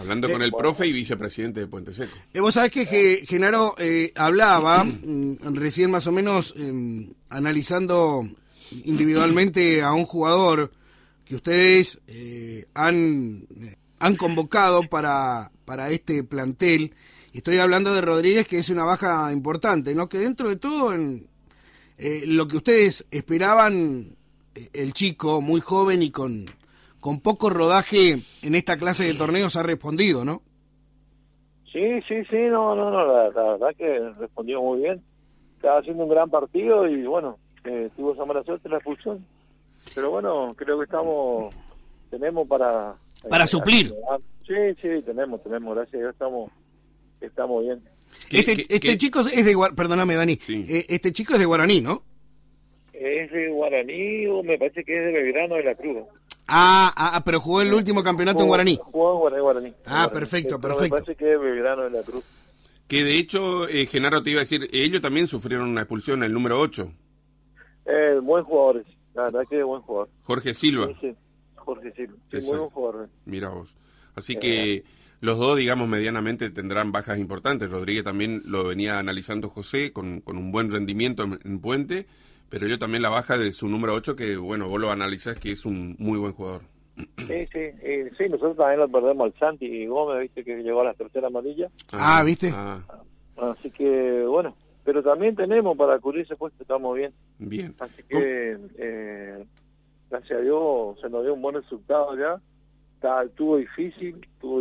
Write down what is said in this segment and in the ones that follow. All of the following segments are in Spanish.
Hablando con el profe y vicepresidente de Puente Seco. Vos sabés que Genaro hablaba recién más o menos analizando individualmente a un jugador que ustedes han convocado para este plantel. Estoy hablando de Rodríguez, que es una baja importante, ¿no? Que dentro de todo, en lo que ustedes esperaban, el chico, muy joven y con poco rodaje en esta clase de torneos, ha respondido, ¿no? Sí, no, la verdad que respondió muy bien. Estaba haciendo un gran partido y bueno, tuvo esa mala suerte la expulsión. Pero bueno, creo que tenemos para suplir. Sí, tenemos, gracias a Dios estamos bien. Este chico es de perdóname, Dani, sí. Este chico es de Guaraní, ¿no? Es de Guaraní o me parece que es de Belgrano de la Cruz. Pero jugó el último campeonato en Guaraní. Jugó en Guaraní. Perfecto. Me parece que es de Belgrano de la Cruz. Que de hecho, Genaro, te iba a decir, ellos también sufrieron una expulsión, el número 8. Buen jugador, la verdad que es buen jugador. Jorge Silva. Sí, Jorge Silva. Sí, muy buen jugador. Mira vos. Así que los dos, digamos, medianamente tendrán bajas importantes. Rodríguez también lo venía analizando José con un buen rendimiento en Puente, pero yo también la baja de su número 8, que bueno, vos lo analizás, que es un muy buen jugador. Sí, nosotros también lo perdemos al Santi y Gómez, viste que llegó a la tercera amarilla. ¿Viste? Así que bueno, pero también tenemos para cubrir ese puesto, estamos bien. Así que gracias a Dios se nos dio un buen resultado ya. Estuvo difícil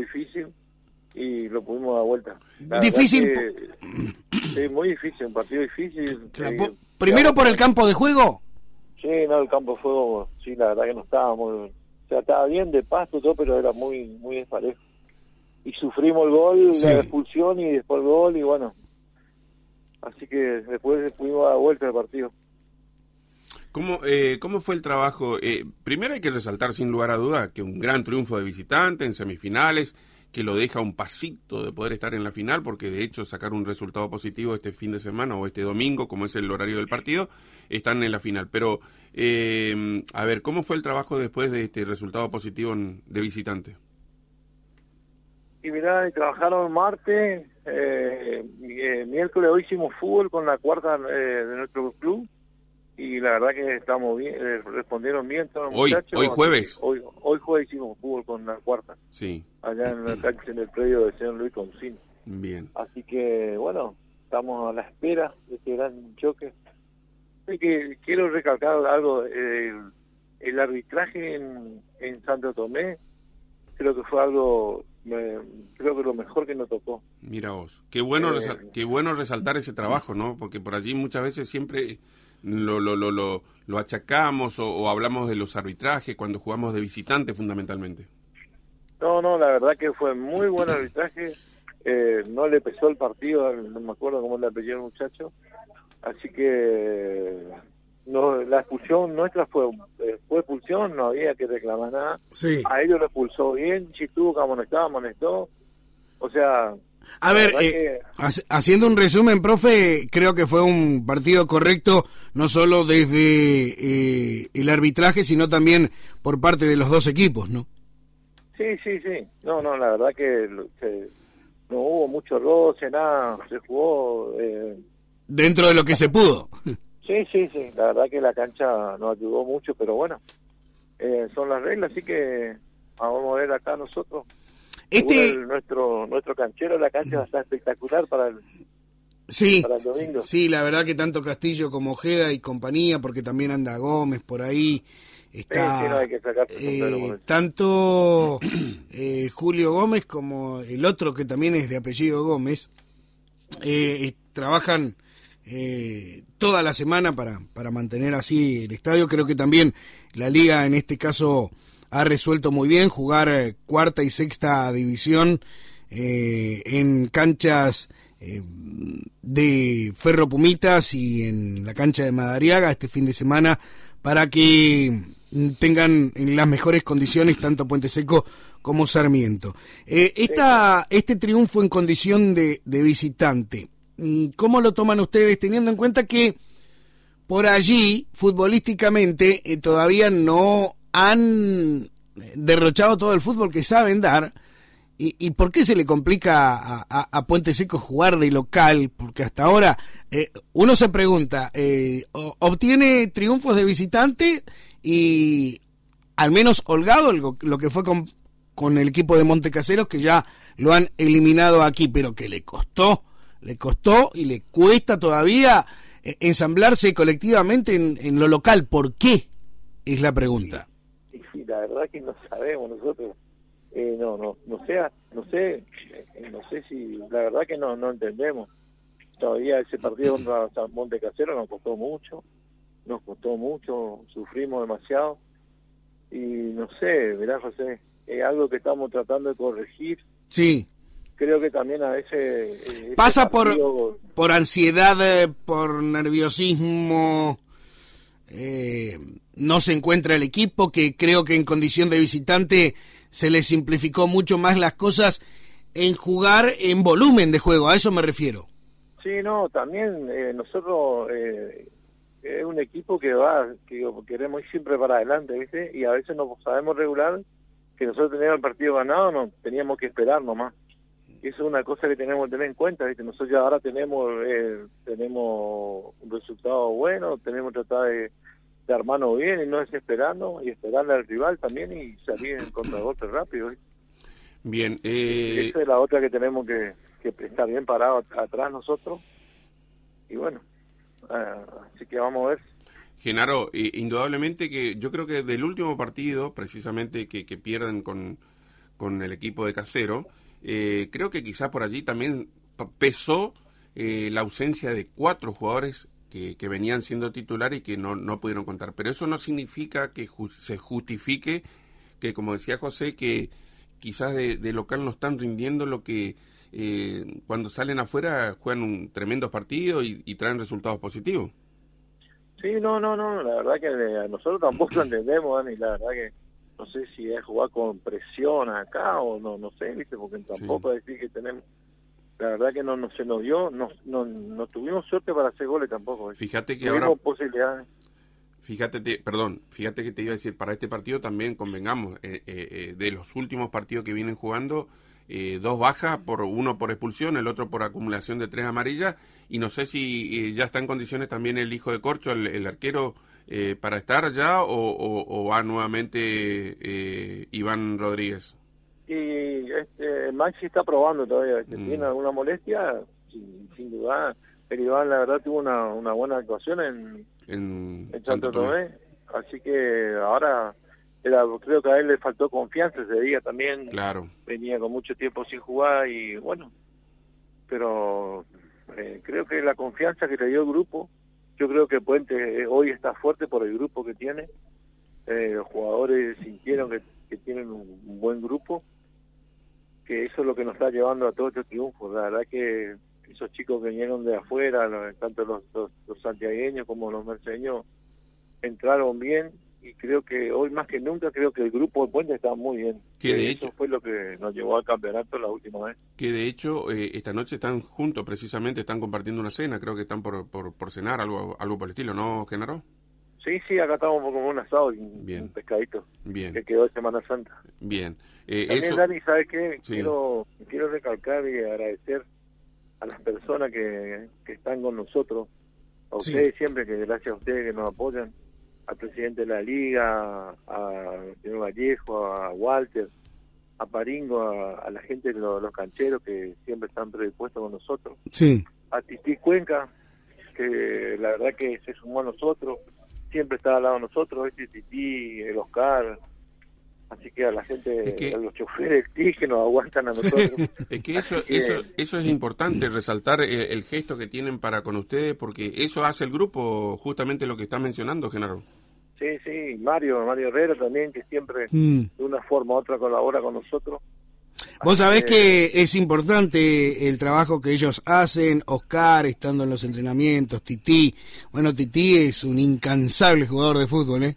y lo pudimos dar vuelta. ¿Difícil? Sí, muy difícil, un partido difícil. ¿Primero por el campo de juego? Sí, no, el campo de juego, sí, la verdad que no estaba muy... O sea, estaba bien de pasto todo, pero era muy desparejo. Y sufrimos el gol, la expulsión y después el gol y bueno. Así que después pudimos dar vuelta al partido. ¿Cómo fue el trabajo? Primero hay que resaltar sin lugar a duda que un gran triunfo de visitante en semifinales, que lo deja un pasito de poder estar en la final, porque de hecho sacar un resultado positivo este fin de semana o este domingo, como es el horario del partido, están en la final. Pero, a ver, ¿cómo fue el trabajo después de este resultado positivo de visitante? Y mirá, trabajaron martes, miércoles hoy hicimos fútbol con la cuarta de nuestro club, y la verdad que estamos bien, respondieron bien todos los muchachos. Hoy jueves. Hoy jueves hicimos fútbol con la cuarta. Sí. Allá en la cancha, en el predio de San Luis Concín. Bien. Así que, bueno, estamos a la espera de este gran choque. Que quiero recalcar algo, el arbitraje en Santo Tomé, creo que fue algo, creo que lo mejor que nos tocó. Mira vos, qué bueno resaltar ese trabajo, ¿no? Porque por allí muchas veces siempre lo achacamos o hablamos de los arbitrajes cuando jugamos de visitante fundamentalmente. No, la verdad que fue muy buen arbitraje, no le pesó el partido, no me acuerdo cómo le apellidó el muchacho, así que la expulsión nuestra fue expulsión, no había que reclamar nada. Sí. A ellos lo expulsó bien, si tuvo que amonestó, o sea... A ver, haciendo un resumen, profe, creo que fue un partido correcto, no solo desde el arbitraje, sino también por parte de los dos equipos, ¿no? Sí. No, la verdad que no hubo mucho roce, nada, se jugó... dentro de lo que se pudo. Sí, la verdad que la cancha nos ayudó mucho, pero bueno, son las reglas, así que vamos a ver acá nosotros. Nuestro canchero, la cancha está espectacular para el domingo. Sí, la verdad que tanto Castillo como Ojeda y compañía, porque también anda Gómez por ahí, está no hay que sacar tanto Julio Gómez como el otro que también es de apellido Gómez, trabajan toda la semana para mantener así el estadio. Creo que también la liga en este caso ha resuelto muy bien jugar cuarta y sexta división en canchas de Ferro Pumitas y en la cancha de Madariaga este fin de semana, para que tengan en las mejores condiciones tanto Puente Seco como Sarmiento. Este triunfo en condición de visitante, ¿cómo lo toman ustedes, teniendo en cuenta que por allí futbolísticamente todavía no han derrochado todo el fútbol que saben dar, ¿Y por qué se le complica a Puente Seco jugar de local? Porque hasta ahora uno se pregunta, obtiene triunfos de visitante y al menos holgado lo que fue con el equipo de Montecaseros, que ya lo han eliminado aquí, pero que le costó y le cuesta todavía ensamblarse colectivamente en lo local. ¿Por qué? Es la pregunta. Sí, la verdad que no sabemos nosotros. No sé si, la verdad que no entendemos. Todavía ese partido contra Montecasero nos costó mucho, sufrimos demasiado, y no sé, mirá, José, es algo que estamos tratando de corregir. Sí. Creo que también a veces... Pasa por ansiedad, por nerviosismo, no se encuentra el equipo, que creo que en condición de visitante se le simplificó mucho más las cosas en jugar en volumen de juego, a eso me refiero. Sí, no, también nosotros es un equipo que queremos ir siempre para adelante, ¿viste? Y a veces no sabemos regular, que nosotros teníamos el partido ganado, no teníamos que esperar nomás. Y eso es una cosa que tenemos que tener en cuenta, ¿viste? Nosotros ya ahora tenemos un resultado bueno, tenemos que tratar de armarnos bien y no desesperarnos, y esperarle al rival también y salir en contragolpe rápido, ¿viste? Bien. Esa es la otra que tenemos que estar bien parados atrás nosotros. Y bueno, así que vamos a ver. Genaro, indudablemente que yo creo que del último partido, precisamente que pierden con el equipo de Casero, creo que quizás por allí también pesó la ausencia de 4 jugadores que venían siendo titulares y que no pudieron contar. Pero eso no significa que se justifique que, como decía José, que quizás de local no están rindiendo lo que cuando salen afuera juegan un tremendo partido y traen resultados positivos. Sí, no, la verdad que nosotros tampoco lo entendemos, Dani, la verdad que no sé si es jugar con presión acá o no sé, ¿viste? Porque tampoco sí. Decir que tenemos, la verdad que no se nos dio, no tuvimos suerte para hacer goles tampoco, ¿viste? Fíjate que tuvimos ahora posibilidades. Fíjate que te iba a decir, para este partido también convengamos, de los últimos partidos que vienen jugando, 2 bajas, uno por expulsión, el otro por acumulación de 3 amarillas, y no sé si ya está en condiciones también el hijo de Corcho, el arquero, para estar ya, o va nuevamente Iván Rodríguez. Y Maxi está probando todavía, tiene alguna molestia, sin duda. Pero Iván, la verdad, tuvo una buena actuación en Santo Tomé, así que ahora creo que a él le faltó confianza ese día también. Claro. Venía con mucho tiempo sin jugar y bueno, pero creo que la confianza que le dio el grupo, yo creo que Puente hoy está fuerte por el grupo que tiene. Los jugadores sintieron que tienen un buen grupo, que eso es lo que nos está llevando a todos estos triunfos. La verdad que esos chicos que vinieron de afuera, tanto los santiagueños como los merceños, entraron bien, y creo que hoy más que nunca creo que el grupo de Puente está muy bien. Que de eso hecho fue lo que nos llevó al campeonato la última vez. Que de hecho esta noche están juntos, precisamente están compartiendo una cena, creo que están por cenar, algo por el estilo, ¿no, Genaro? Sí, acá estamos como un asado y un pescadito. Bien. Que quedó de Semana Santa. Bien. También, Dani, ¿sabes qué? Sí. Quiero recalcar y agradecer a las personas que están con nosotros, a ustedes siempre, que gracias a ustedes que nos apoyan, al presidente de la liga, al señor Vallejo, a Walter, a Paringo, a la gente de los cancheros que siempre están predispuestos con nosotros, a Tití Cuenca, que la verdad que se sumó a nosotros, siempre está al lado de nosotros, Tití, el Oscar. Así que a la gente, a los choferes que nos aguantan a nosotros. Es que eso es importante, resaltar el gesto que tienen para con ustedes, porque eso hace el grupo, justamente lo que estás mencionando, Genaro. Sí, Mario Herrera también, que siempre de una forma u otra colabora con nosotros. Vos sabés que es importante el trabajo que ellos hacen, Oscar estando en los entrenamientos, Tití. Bueno, Tití es un incansable jugador de fútbol,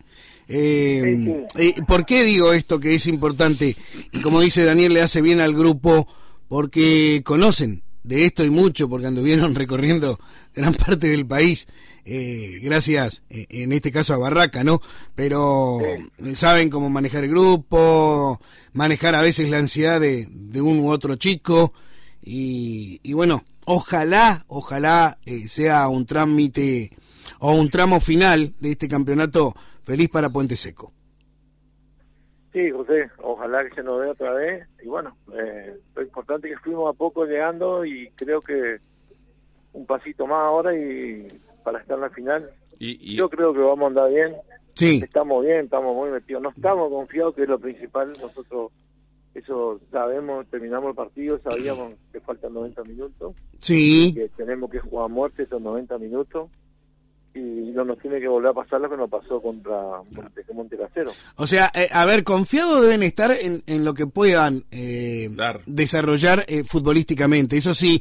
¿Por qué digo esto que es importante? Y como dice Daniel, le hace bien al grupo porque conocen de esto y mucho, porque anduvieron recorriendo gran parte del país, gracias, en este caso a Barraca, ¿no? Pero saben cómo manejar el grupo, manejar a veces la ansiedad de un u otro chico, y bueno, ojalá sea un trámite o un tramo final de este campeonato feliz para Puente Seco. Sí, José, ojalá que se nos vea otra vez. Y bueno, lo importante es que fuimos a poco llegando y creo que un pasito más ahora y para estar en la final. Yo creo que vamos a andar bien. Sí. Estamos bien, estamos muy metidos. No estamos confiados, que es lo principal. Nosotros eso sabemos, terminamos el partido, sabíamos que faltan 90 minutos. Sí. Que tenemos que jugar a muerte esos 90 minutos. Y no nos tiene que volver a pasar lo que nos pasó contra Montecasero. O sea, a ver, confiados deben estar en lo que puedan desarrollar futbolísticamente. Eso sí,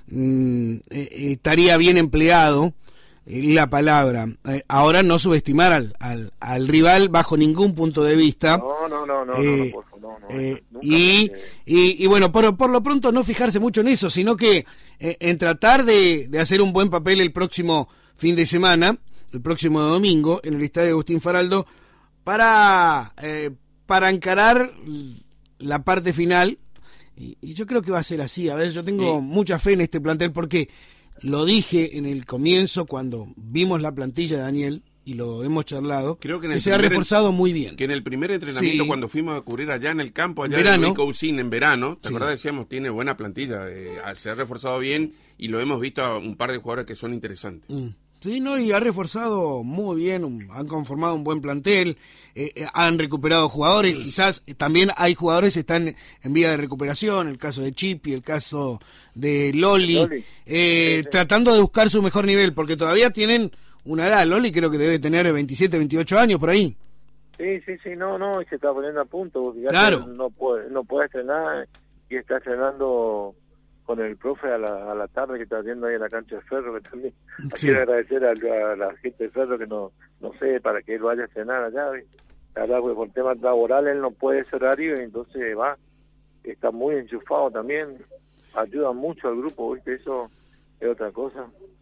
estaría bien empleado la palabra. Ahora no subestimar al rival bajo ningún punto de vista. No, por favor, no. Y bueno, por lo pronto no fijarse mucho en eso, sino que en tratar de hacer un buen papel el próximo fin de semana, el próximo domingo, en el Estadio Agustín Faraldo, para encarar la parte final, y yo creo que va a ser así. A ver, yo tengo mucha fe en este plantel, porque lo dije en el comienzo cuando vimos la plantilla de Daniel, y lo hemos charlado, creo que se ha reforzado muy bien. Que en el primer entrenamiento, cuando fuimos a cubrir allá en el campo, allá en Luis Cousin, en verano, ¿te acordás? Decíamos, tiene buena plantilla, se ha reforzado bien, y lo hemos visto a un par de jugadores que son interesantes. Sí, no, y ha reforzado muy bien, han conformado un buen plantel, han recuperado jugadores, quizás también hay jugadores que están en vía de recuperación, el caso de Chipi, el caso de Loli, tratando de buscar su mejor nivel, porque todavía tienen una edad. Loli creo que debe tener 27, 28 años por ahí. Sí, no, y se está poniendo a punto, porque claro. no puede estrenar, y está estrenando con el profe a la tarde, que está viendo ahí en la cancha de Ferro, que también quiero agradecer a la gente de Ferro que no sé, para que él vaya a estrenar allá. La verdad, porque por temas laborales él no puede ese horario, y entonces está muy enchufado también, ayuda mucho al grupo, ¿viste? Eso es otra cosa.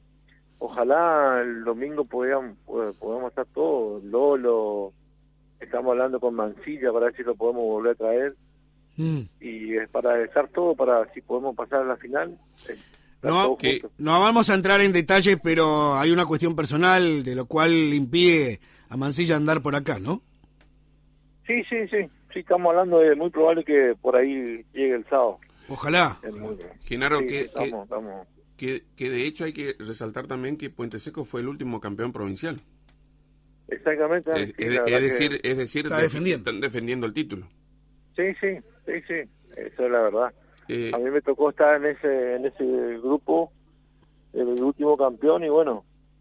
Ojalá el domingo podamos estar todos. Lolo, estamos hablando con Mancilla para ver si lo podemos volver a traer. Y es para estar todo, para si podemos pasar a la final. No vamos a entrar en detalles, pero hay una cuestión personal de lo cual impide a Mancilla andar por acá, ¿no? Sí, estamos hablando de muy probable que por ahí llegue el sábado. Ojalá. Genaro, que de hecho hay que resaltar también que Puente Seco fue el último campeón provincial. Exactamente. Es decir, están defendiendo el título. Sí, eso es la verdad. A mí me tocó estar en ese grupo, el último campeón, y bueno,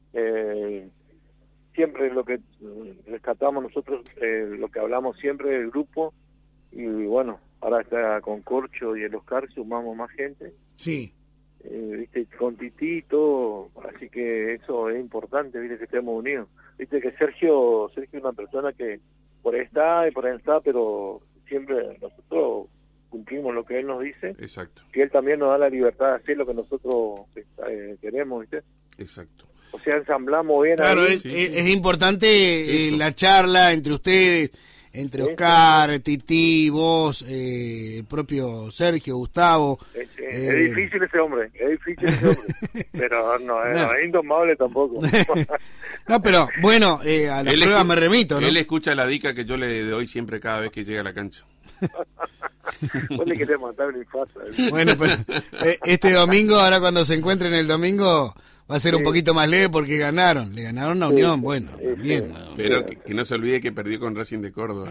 siempre lo que rescatamos nosotros, lo que hablamos siempre del grupo, y bueno, ahora está con Corcho y el Oscar, sumamos más gente. Sí. Viste, con Titito, así que eso es importante, viste, que estemos unidos. Viste que Sergio es una persona que por ahí está y por ahí está, pero siempre nosotros cumplimos lo que él nos dice. Exacto. Que él también nos da la libertad de hacer lo que nosotros queremos, viste. Exacto. O sea, ensamblamos bien. Claro, ahí. Es importante la charla entre ustedes, entre Oscar, Titi, vos, el propio Sergio, Gustavo. Es difícil ese hombre, pero no es indomable tampoco. No, pero bueno, a la prueba me remito, ¿no? Él escucha la dica que yo le doy siempre cada vez que llega a la cancha. Vos le querés matar el infarto. Bueno, pero este domingo, ahora cuando se encuentren el domingo, va a ser un poquito más leve porque le ganaron a Unión, bueno, bien. Pero que no se olvide que perdió con Racing de Córdoba.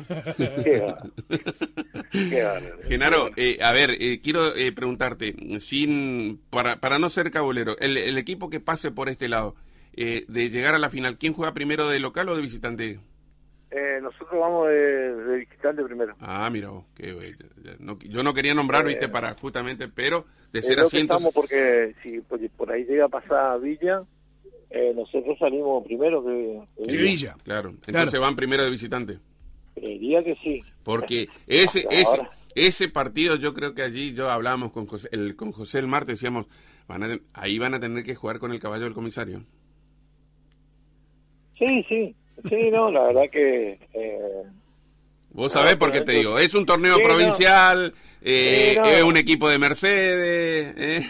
Genaro, a ver, quiero preguntarte, para no ser cabulero, el equipo que pase por este lado, de llegar a la final, ¿quién juega primero, de local o de visitante? Nosotros vamos de visitante primero. Ah, mira vos, yo no quería nombrar, viste, para justamente, pero de ser así, entonces... porque si por ahí llega a pasar Villa, nosotros salimos primero que Villa. Claro, entonces van primero de visitante. Diría que sí. Porque ese partido yo creo que allí hablábamos con José el martes, decíamos, ahí van a tener que jugar con el caballo del comisario. Sí, no, la verdad que... Vos sabés por qué te digo, es un torneo provincial, es un equipo de Mercedes.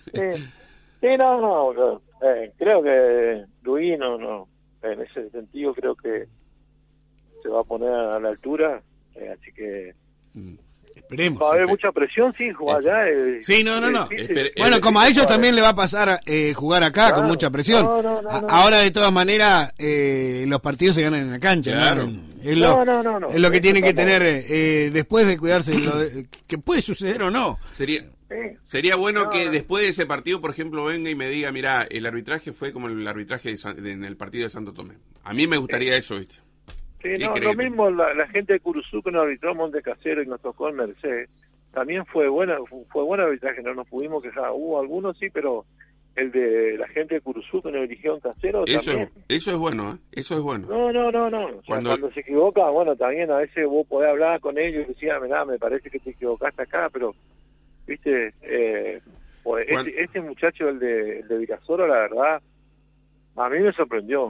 Creo que Luis no, en ese sentido creo que se va a poner a la altura, así que... Esperemos. Va a haber mucha presión, sí, jugar allá. Sí, no. Bueno, como a ellos también le va a pasar jugar acá con mucha presión. No. Ahora, de todas maneras, los partidos se ganan en la cancha. Claro. Es lo que tienen que tener después de cuidarse, que puede suceder o no. Sería bueno que después de ese partido, por ejemplo, venga y me diga, mira, el arbitraje fue como el arbitraje en el partido de Santo Tomé. A mí me gustaría eso, ¿viste? Sí, lo mismo la gente de Curuzú que nos arbitró Monte Casero y nos tocó en Mercedes, también fue buen arbitraje, no nos pudimos quejar, hubo algunos sí, pero el de la gente de Curuzú que nos eligió en Casero también. Eso es bueno, ¿eh? Eso es bueno. No. O sea, cuando se equivoca, bueno, también a veces vos podés hablar con ellos y decir, mirá, me parece que te equivocaste acá, pero, viste, este muchacho, el de Virasoro, la verdad, a mí me sorprendió.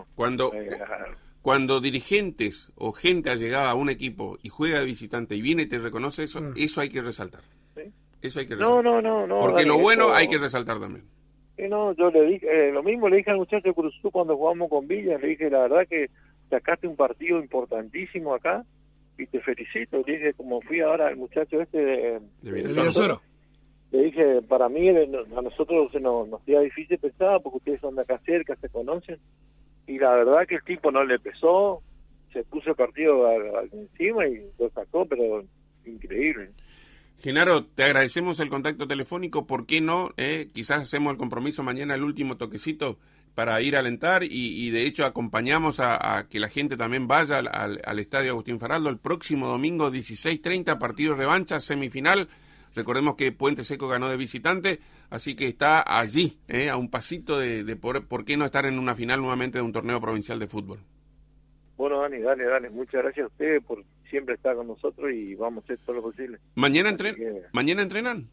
Cuando dirigentes o gente ha llegado a un equipo y juega de visitante y viene y te reconoce eso hay que resaltar. ¿Sí? Eso hay que resaltar. No. Porque lo bueno hay que resaltar también. No, yo le dije, lo mismo le dije al muchacho de Cruzú cuando jugamos con Villa, le dije, la verdad que sacaste un partido importantísimo acá y te felicito. Le dije, como fui ahora al muchacho de Virasoro. Le dije, para mí, a nosotros nos queda difícil pensar porque ustedes son de acá cerca, se conocen. Y la verdad que el tipo no le pesó, se puso el partido encima y lo sacó, pero increíble. Genaro, te agradecemos el contacto telefónico. ¿Por qué no? Quizás hacemos el compromiso mañana, el último toquecito, para ir a alentar y de hecho acompañamos a que la gente también vaya al Estadio Agustín Faraldo el próximo domingo 16:30, partido revancha, semifinal. Recordemos que Puente Seco ganó de visitante, así que está allí, a un pasito de por qué no estar en una final nuevamente de un torneo provincial de fútbol. Bueno, Dani, dale. Muchas gracias a ustedes por siempre estar con nosotros y vamos a hacer todo lo posible. ¿Mañana entrenan?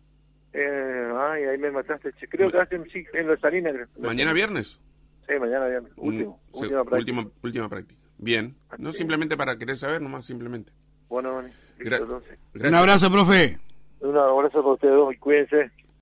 Ahí me mataste. Creo que hacen en los Salinas. ¿Mañana viernes? Sí, mañana viernes. Última práctica. Bien. No simplemente para querer saber, nomás simplemente. Bueno, Dani. Un abrazo, profe. Un abrazo para ustedes dos y cuídense.